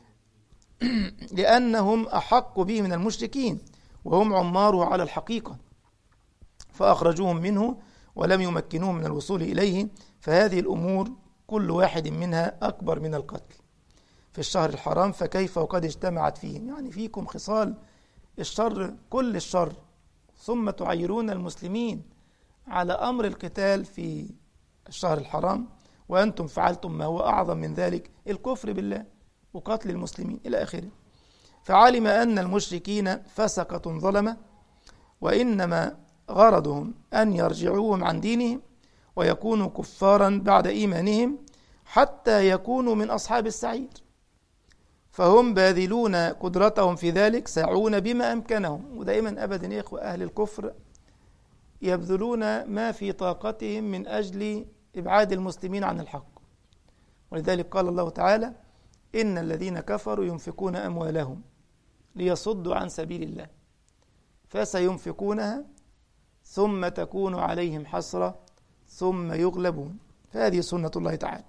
لأنهم أحق به من المشركين وهم عماره على الحقيقة، فأخرجوهم منه ولم يمكنوهم من الوصول إليه. فهذه الأمور كل واحد منها أكبر من القتل في الشهر الحرام، فكيف وقد اجتمعت فيه. يعني فيكم خصال الشر كل الشر ثم تعيرون المسلمين على أمر القتال في الشهر الحرام وأنتم فعلتم ما هو أعظم من ذلك الكفر بالله وقتل المسلمين إلى آخره. فعلم أن المشركين فسقة ظلمة وإنما غرضهم أن يرجعوهم عن دينهم ويكونوا كفارا بعد إيمانهم حتى يكونوا من أصحاب السعير، فهم باذلون قدرتهم في ذلك سعون بما أمكنهم. ودائما أبدا يا إخوة أهل الكفر يبذلون ما في طاقتهم من أجل إبعاد المسلمين عن الحق. ولذلك قال الله تعالى إن الذين كفروا ينفقون أموالهم ليصدوا عن سبيل الله فسينفقونها ثم تكون عليهم حسرة ثم يغلبون. فهذه سنة الله تعالى.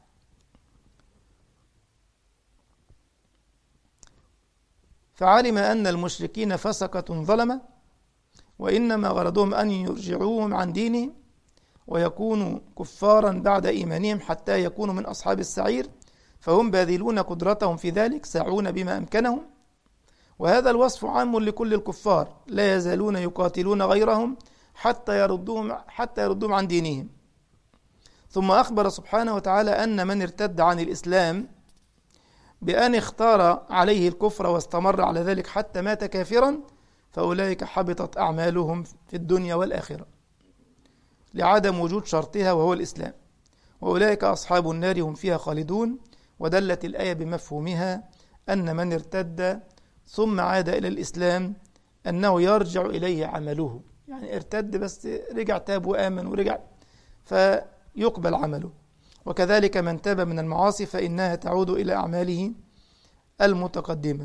فعلم أن المشركين فسقة ظلمة وإنما غرضهم أن يرجعوهم عن دينهم ويكونوا كفارا بعد إيمانهم حتى يكونوا من أصحاب السعير، فهم باذلون قدرتهم في ذلك ساعون بما أمكنهم. وهذا الوصف عام لكل الكفار، لا يزالون يقاتلون غيرهم حتى يردوهم حتى يردوهم عن دينهم. ثم أخبر سبحانه وتعالى أن من ارتد عن الإسلام بأن اختار عليه الكفر واستمر على ذلك حتى مات كافرا فأولئك حبطت أعمالهم في الدنيا والآخرة لعدم وجود شرطها وهو الإسلام، وأولئك أصحاب النار هم فيها خالدون. ودلت الآية بمفهومها أن من ارتد ثم عاد إلى الإسلام أنه يرجع إليه عمله، يعني ارتد بس رجع تاب وآمن ورجع فيقبل عمله. وكذلك من تاب من المعاصي فإنها تعود إلى أعماله المتقدمة.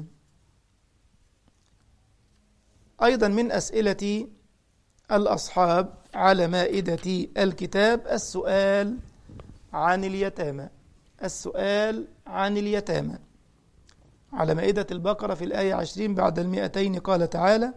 أيضا من أسئلة الأصحاب على مائدة الكتاب السؤال عن اليتامى السؤال عن اليتامى على مائدة البقرة في الآية عشرين بعد المئتين قال تعالى: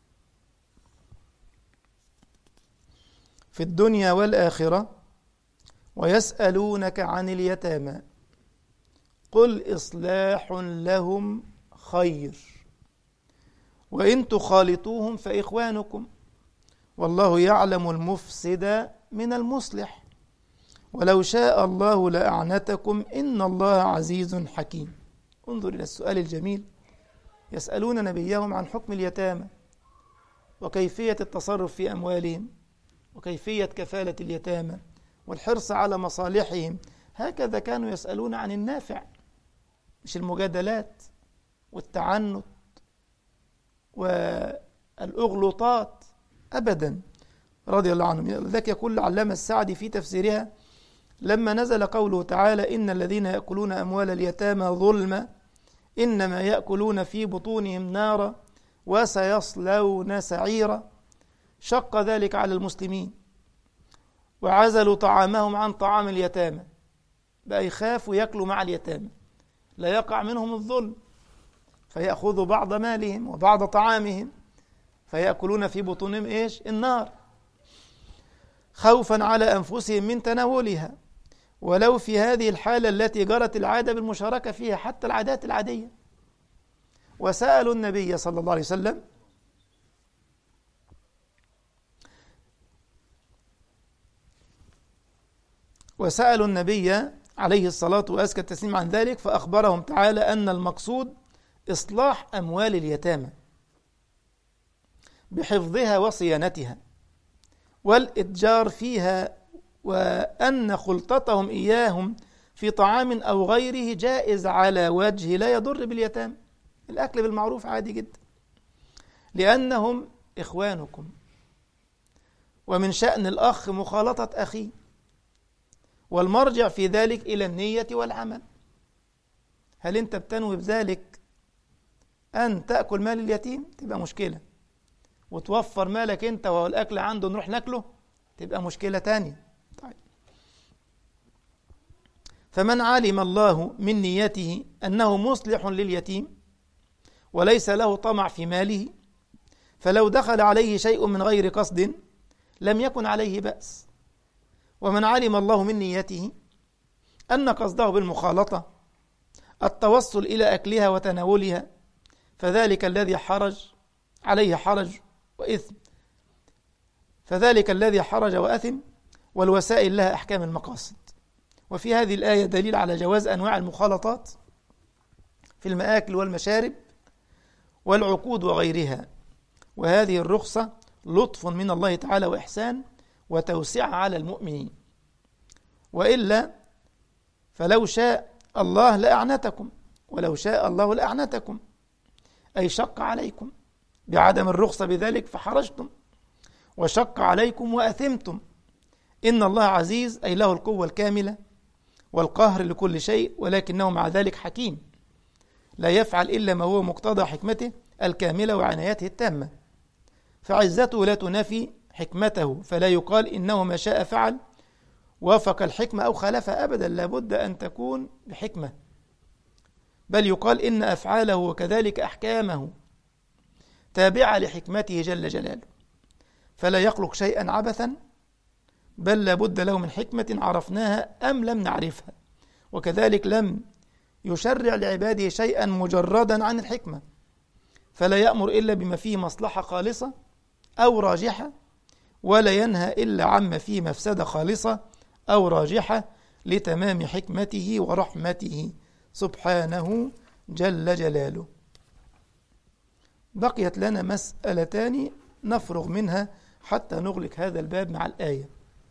في الدنيا والآخرة ويسألونك عن اليتامى قل إصلاح لهم خير وإن تخالطوهم فإخوانكم والله يعلم المفسد من المصلح ولو شاء الله لأعنتكم إن الله عزيز حكيم. انظر إلى السؤال الجميل، يسألون نبيهم عن حكم اليتامى وكيفية التصرف في أموالهم وكيفية كفالة اليتامى والحرص على مصالحهم. هكذا كانوا يسألون عن النافع، مش المجادلات والتعنت والأغلوطات أبدا، رضي الله عنهم. لذلك يقول العلامة السعدي في تفسيرها: لما نزل قوله تعالى: إن الذين يأكلون أموال اليتامى ظلما إنما يأكلون في بطونهم نارا وسيصلون سعيرا، شق ذلك على المسلمين وعزلوا طعامهم عن طعام اليتامى، بقى يخافوا يأكلوا مع اليتامى لا يقع منهم الظلم، فيأخذوا بعض مالهم وبعض طعامهم فيأكلون في بطونهم إيش؟ النار، خوفا على أنفسهم من تناولها، ولو في هذه الحالة التي جرت العادة بالمشاركة فيها حتى العادات العادية. وسألوا النبي صلى الله عليه وسلم وسألوا النبي عليه الصلاة وأزكى التسليم عن ذلك، فأخبرهم تعالى أن المقصود إصلاح أموال اليتامى بحفظها وصيانتها والإتجار فيها، وأن خلطتهم إياهم في طعام أو غيره جائز على وجه لا يضر باليتامى. الأكل بالمعروف عادي جدا، لأنهم إخوانكم، ومن شأن الأخ مخالطة أخيه، والمرجع في ذلك إلى النية والعمل. هل أنت بتنوي بذلك أن تأكل مال اليتيم؟ تبقى مشكلة، وتوفر مالك أنت والأكل عنده نروح ناكله، تبقى مشكلة تانية. طيب. فمن علم الله من نيته أنه مصلح لليتيم وليس له طمع في ماله، فلو دخل عليه شيء من غير قصد لم يكن عليه بأس. ومن علم الله من نيته أن قصده بالمخالطة التوصل إلى أكلها وتناولها، فذلك الذي حرج عليه حرج وإثم فذلك الذي حرج وأثم، والوسائل لها أحكام المقاصد. وفي هذه الآية دليل على جواز أنواع المخالطات في المآكل والمشارب والعقود وغيرها، وهذه الرخصة لطف من الله تعالى وإحسان وتوسع على المؤمنين، وإلا فلو شاء الله لأعنتكم، ولو شاء الله لأعنتكم أي شق عليكم بعدم الرخصة بذلك فحرجتم، وشق عليكم وأثمتم. إن الله عزيز أي له القوة الكاملة والقهر لكل شيء، ولكنه مع ذلك حكيم لا يفعل إلا ما هو مقتضى حكمته الكاملة وعنايته التامة، فعزته لا تنافي حكمته، فلا يقال إنه ما شاء فعل وافق الحكمة أو خالفها، أبدا، لابد أن تكون بحكمة، بل يقال إن أفعاله وكذلك أحكامه تابعة لحكمته جل جلاله، فلا يخلق شيئا عبثا، بل لابد له من حكمة عرفناها أم لم نعرفها، وكذلك لم يشرع لعباده شيئا مجردا عن الحكمة، فلا يأمر إلا بما فيه مصلحة خالصة أو راجحة، ولا ينهى إلا عما فيه مفسدة خالصة أو راجحة لتمام حكمته ورحمته سبحانه جل جلاله. بقيت لنا مسألتان نفرغ منها حتى نغلق هذا الباب مع الآية.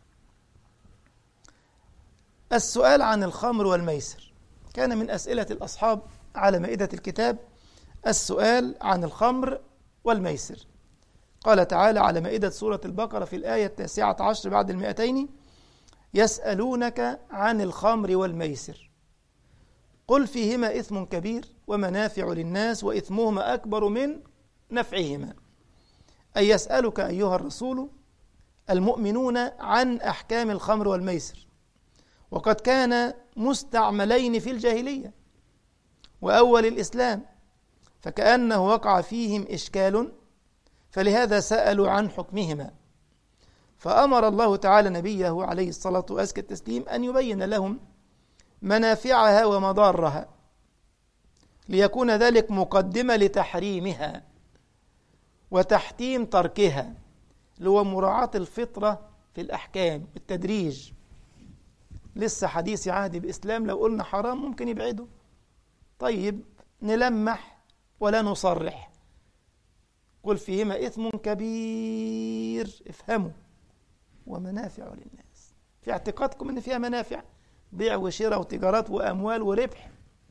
السؤال عن الخمر والميسر كان من أسئلة الأصحاب على مائدة الكتاب، السؤال عن الخمر والميسر. قال تعالى على مائدة سورة البقرة في الآية التاسعة عشر بعد المئتين: يسألونك عن الخمر والميسر قل فيهما إثم كبير ومنافع للناس وإثمهما أكبر من نفعهما. أي يسألك أيها الرسول المؤمنون عن أحكام الخمر والميسر، وقد كان مستعملين في الجاهلية وأول الإسلام، فكأنه وقع فيهم إشكال، فلهذا سألوا عن حكمهما، فأمر الله تعالى نبيه عليه الصلاة وأزكى التسليم أن يبين لهم منافعها ومضارها، ليكون ذلك مقدمة لتحريمها وتحتيم تركها، اللي هو مراعاة الفطرة في الأحكام التدريج. لسه حديث عهد بإسلام، لو قلنا حرام ممكن يبعده، طيب نلمح ولا نصرح. قل فيهما إثم كبير، افهموا، ومنافع للناس، في اعتقادكم أن فيها منافع، بيع وشراء وتجارات وأموال وربح.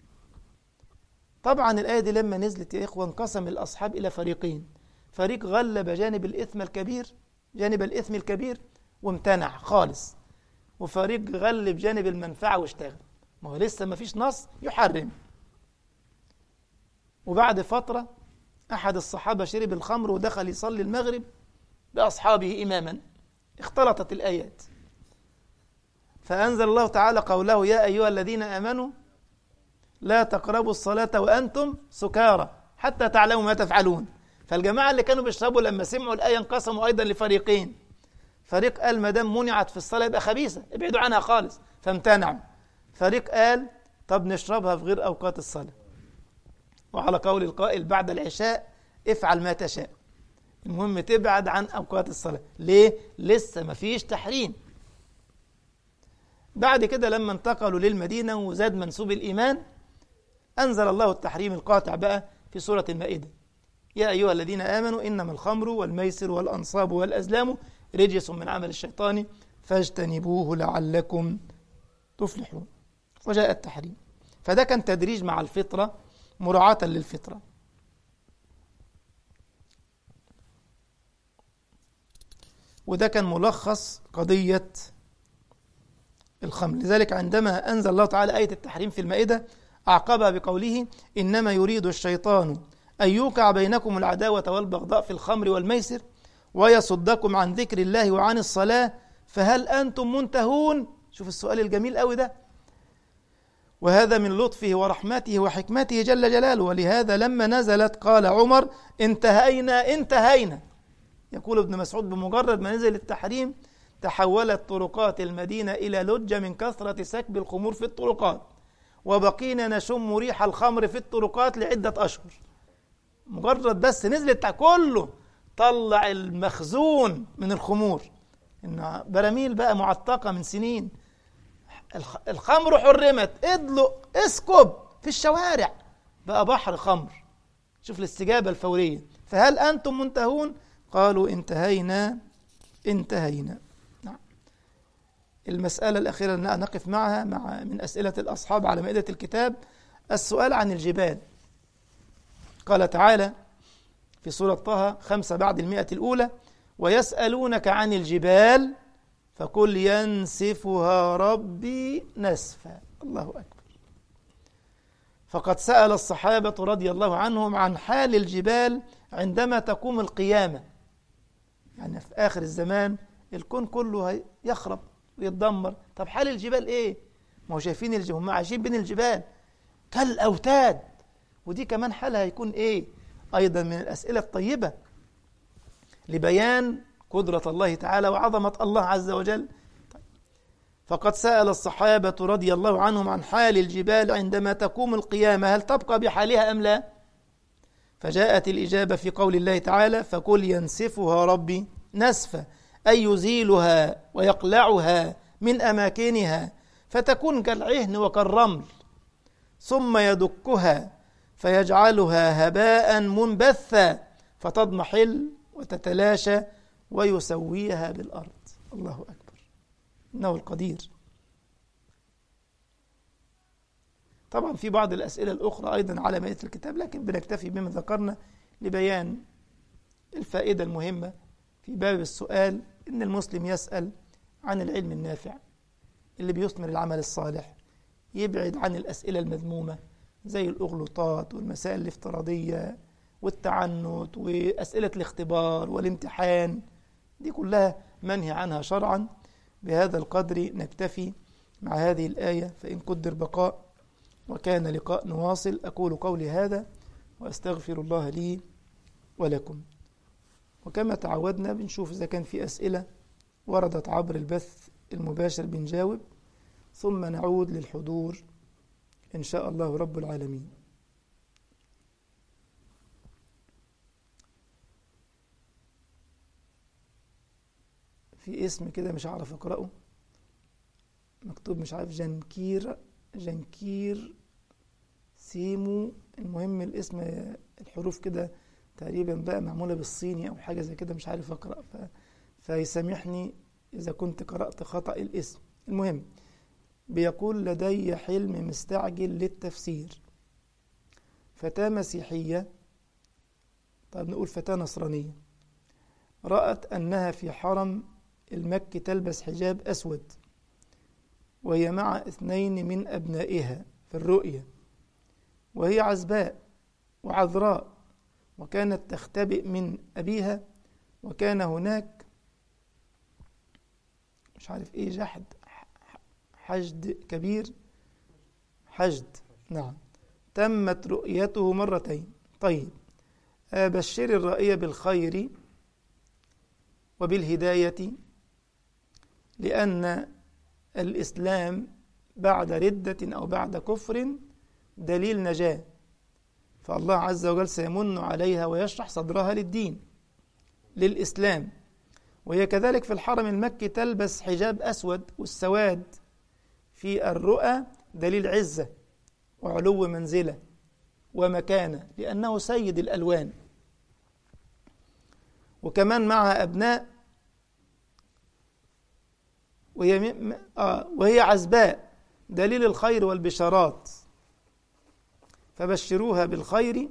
طبعا الآية دي لما نزلت يا إخوة انقسم الأصحاب إلى فريقين، فريق غلب جانب الإثم الكبير، جانب الإثم الكبير وامتنع خالص، وفريق غلب جانب المنفعة واشتغل، ما هو لسه ما فيش نص يحرم. وبعد فترة أحد الصحابة شرب الخمر ودخل يصلي المغرب بأصحابه إماما، اختلطت الآيات، فأنزل الله تعالى قوله: يا أيها الذين آمنوا لا تقربوا الصلاة وأنتم سكارى حتى تعلموا ما تفعلون. فالجماعة اللي كانوا بيشربوا لما سمعوا الآية انقسموا أيضا لفريقين، فريق قال ما دام منعت في الصلاة يبقى خبيثة ابعدوا عنها خالص فامتنعوا، فريق قال طب نشربها في غير أوقات الصلاة، وعلى قول القائل بعد العشاء افعل ما تشاء، المهم تبعد عن أوقات الصلاة. ليه؟ لسه ما فيش تحريم. بعد كده لما انتقلوا للمدينة وزاد منسوب الإيمان أنزل الله التحريم القاطع بقى في سورة المائدة: يا أيها الذين آمنوا إنما الخمر والميسر والأنصاب والأزلام رجس من عمل الشيطان فاجتنبوه لعلكم تفلحون. وجاء التحريم، فده كان تدريج مع الفطرة مراعاة للفطرة. وده كان ملخص قضية الخمر. لذلك عندما أنزل الله تعالى آية التحريم في المائدة أعقبها بقوله: إنما يريد الشيطان أن يوقع بينكم العداوة والبغضاء في الخمر والميسر ويصدكم عن ذكر الله وعن الصلاة فهل أنتم منتهون؟ شوف السؤال الجميل قوي ده، وهذا من لطفه ورحمته وحكمته جل جلاله. ولهذا لما نزلت قال عمر: انتهينا انتهينا. يقول ابن مسعود: بمجرد ما نزل التحريم تحولت طرقات المدينة إلى لجة من كثرة سكب الخمور في الطرقات، وبقينا نشم ريح الخمر في الطرقات لعدة أشهر. مجرد بس نزلت كله طلع المخزون من الخمور، إن براميل بقى معتقة من سنين، الخمر حرمت، ادلق اسكب في الشوارع، بقى بحر خمر. شوف الاستجابة الفورية. فهل أنتم منتهون؟ قالوا انتهينا انتهينا. نعم. المسألة الأخيرة اللي نقف معها مع من أسئلة الأصحاب على مائدة الكتاب السؤال عن الجبال. قال تعالى في سورة طه خمسة بعد المئة الأولى: ويسألونك عن الجبال فقل ينسفها ربي نسفا. الله أكبر. فقد سأل الصحابة رضي الله عنهم عن حال الجبال عندما تقوم القيامة، يعني في آخر الزمان الكون كله يخرب ويتدمر، طب حال الجبال إيه؟ ما هو شايفين الجبال، هم عايشين بين الجبال كالأوتاد، ودي كمان حالها هيكون إيه؟ أيضا من الأسئلة الطيبة لبيان قدرة الله تعالى وعظمة الله عز وجل. فقد سأل الصحابة رضي الله عنهم عن حال الجبال عندما تقوم القيامة، هل تبقى بحالها أم لا؟ فجاءت الإجابة في قول الله تعالى: فقل ينسفها ربي نسفا، أي يزيلها ويقلعها من أماكنها فتكون كالعهن وكالرمل، ثم يدكها فيجعلها هباء منبثا فتضمحل وتتلاشى ويسويها بالأرض. الله أكبر، إنه القدير. طبعا في بعض الأسئلة الأخرى أيضا على بقية الكتاب، لكن بنكتفي بما ذكرنا لبيان الفائدة المهمة في باب السؤال، إن المسلم يسأل عن العلم النافع اللي بيثمر العمل الصالح، يبعد عن الأسئلة المذمومة زي الأغلوطات والمسائل الافتراضية والتعنت وأسئلة الاختبار والامتحان، دي كلها منهي عنها شرعا. بهذا القدر نكتفي مع هذه الآية، فإن قدر بقاء وكان لقاء نواصل. أقول قولي هذا وأستغفر الله لي ولكم. وكما تعودنا بنشوف إذا كان في أسئلة وردت عبر البث المباشر بنجاوب، ثم نعود للحضور إن شاء الله رب العالمين. في اسم كده مش عارف أقرأه، مكتوب مش عارف جنكير جنكير سيمو، المهم الاسم الحروف كده تقريبا بقى معمولة بالصيني أو حاجة زي كده، مش عارف أقرأ، ف... فيسامحني إذا كنت قرأت خطأ الاسم. المهم بيقول: لدي حلم مستعجل للتفسير. فتاة مسيحية، طيب نقول فتاة نصرانية، رأت أنها في حرم المكي تلبس حجاب أسود وهي مع اثنين من أبنائها في الرؤية، وهي عزباء وعذراء، وكانت تختبئ من أبيها، وكان هناك مش عارف إيه جحد حشد كبير حشد نعم تمت رؤيته مرتين. طيب أبشر الرأي بالخير وبالهداية، لأن الإسلام بعد ردة أو بعد كفر دليل نجاة، فالله عز وجل سيمن عليها ويشرح صدرها للدين للإسلام. وهي كذلك في الحرم المكي تلبس حجاب أسود، والسواد في الرؤى دليل عزة وعلو منزلة ومكانة، لأنه سيد الألوان. وكمان معها أبناء وهي, م... آه وهي عزباء، دليل الخير والبشارات، فبشروها بالخير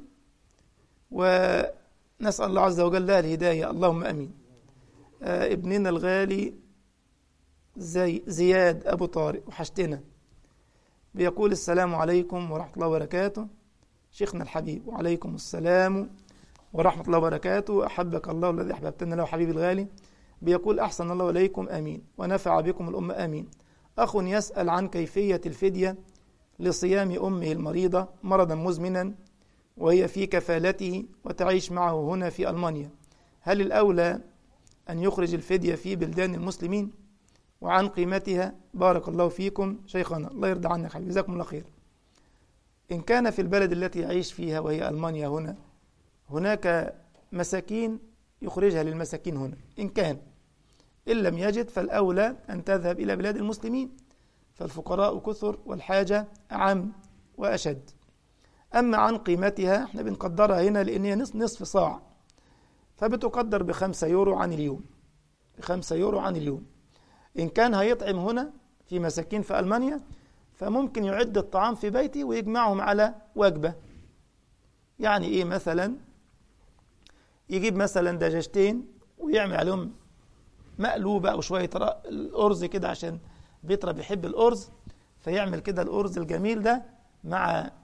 ونسأل الله عز وجل لها الهداية، اللهم أمين. آه ابننا الغالي زي زياد أبو طارق، وحشتنا، بيقول: السلام عليكم ورحمة الله وبركاته شيخنا الحبيب. وعليكم السلام ورحمة الله وبركاته، أحبك الله الذي أحببتنا له حبيبي الغالي. بيقول: أحسن الله إليكم آمين، ونفع بكم الأمة آمين. أخ يسأل عن كيفية الفدية لصيام أمه المريضة مرضا مزمنا وهي في كفالته وتعيش معه هنا في ألمانيا، هل الأولى أن يخرج الفدية في بلدان المسلمين؟ وعن قيمتها بارك الله فيكم شيخنا، الله يرضى عنك حبيبي، جزاكم الله خير. إن كان في البلد التي يعيش فيها وهي ألمانيا هنا هناك مساكين يخرجها للمساكين هنا، إن كان، إن لم يجد فالأولى أن تذهب إلى بلاد المسلمين، فالفقراء كثر والحاجة أعم وأشد. أما عن قيمتها احنا بنقدرها هنا لأن هي نصف, نصف صاع، فبتقدر بخمسة يورو عن اليوم، بخمسة يورو عن اليوم. إن كان هيطعم هنا في مساكين في ألمانيا فممكن يعد الطعام في بيتي ويجمعهم على وجبة. يعني إيه؟ مثلا يجيب مثلا دجاجتين ويعمل عليهم مقلوبة أو شوية الأرز كده، عشان بيترا بيحب الأرز، فيعمل كده الأرز الجميل ده مع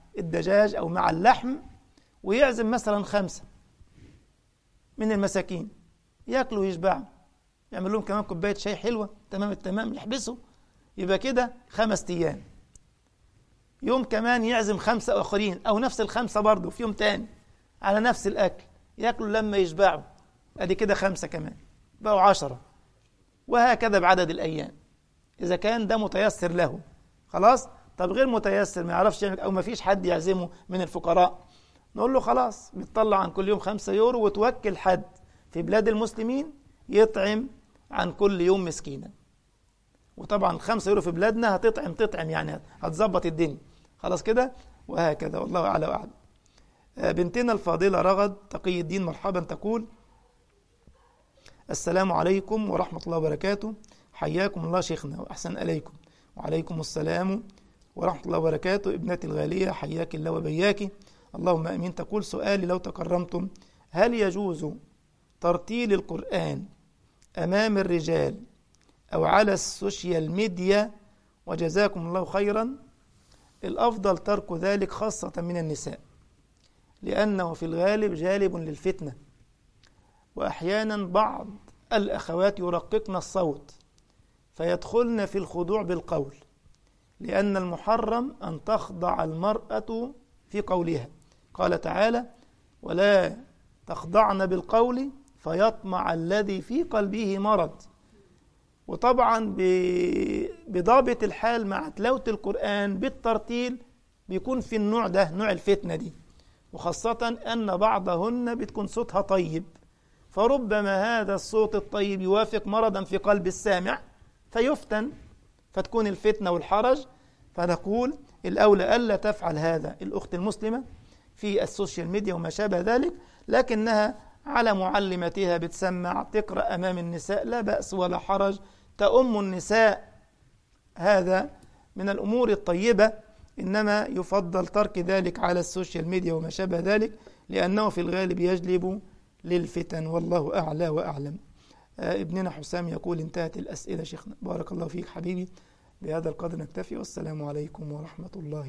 الدجاج أو مع اللحم، ويعزم مثلا خمسة من المساكين يأكلوا ويشبعوا، يعمل لهم كمان كوباية شاي حلوة تمام التمام، يحبسوا، يبقى كده خمس أيام. يوم كمان يعزم خمسة آخرين أو نفس الخمسة برضه في يوم تاني على نفس الأكل، يأكلوا لما يشبعوا، أدي كده خمسة كمان بقوا عشرة، وهكذا بعدد الأيام إذا كان ده متيسر له. خلاص. طب غير متيسر ما يعرفش يعمل أو ما فيش حد يعزمه من الفقراء، نقول له خلاص بتطلع عن كل يوم خمسة يورو وتوكل حد في بلاد المسلمين يطعم عن كل يوم مسكينا. وطبعا الخمسة يورو في بلادنا هتطعم تطعم يعني هتظبط الدنيا. خلاص كده. وهكذا والله أعلى وأعلم. بنتنا الفاضلة رغد تقي الدين مرحبا تقول: السلام عليكم ورحمة الله وبركاته، حياكم الله شيخنا وأحسن إليكم. وعليكم السلام ورحمة الله وبركاته ابنتي الغالية، حياك الله وبياك، اللهم أمين. تقول: سؤالي لو تكرمتم، هل يجوز ترتيل القرآن أمام الرجال أو على السوشيال ميديا؟ وجزاكم الله خيرا. الأفضل ترك ذلك خاصة من النساء، لأنه في الغالب جالب للفتنة، وأحيانا بعض الأخوات يرققن الصوت فيدخلن في الخضوع بالقول، لأن المحرم أن تخضع المرأة في قولها. قال تعالى: ولا تخضعن بالقول فيطمع الذي في قلبه مرض. وطبعا بضابط الحال مع تلاوة القرآن بالترتيل بيكون في النوع ده، نوع الفتنة دي، وخاصة أن بعضهن بتكون صوتها طيب، فربما هذا الصوت الطيب يوافق مرضا في قلب السامع فيفتن، فتكون الفتنة والحرج. فنقول الأولى ألا تفعل هذا الأخت المسلمة في السوشيال ميديا وما شابه ذلك، لكنها على معلمتها بتسمع تقرأ أمام النساء، لا بأس ولا حرج، تأم النساء، هذا من الأمور الطيبة. إنما يفضل ترك ذلك على السوشيال ميديا وما شابه ذلك، لأنه في الغالب يجلب للفتن، والله أعلى وأعلم. آه ابننا حسام يقول: انتهت الأسئلة شيخنا. بارك الله فيك حبيبي، بهذا القدر نكتفي، والسلام عليكم ورحمة الله.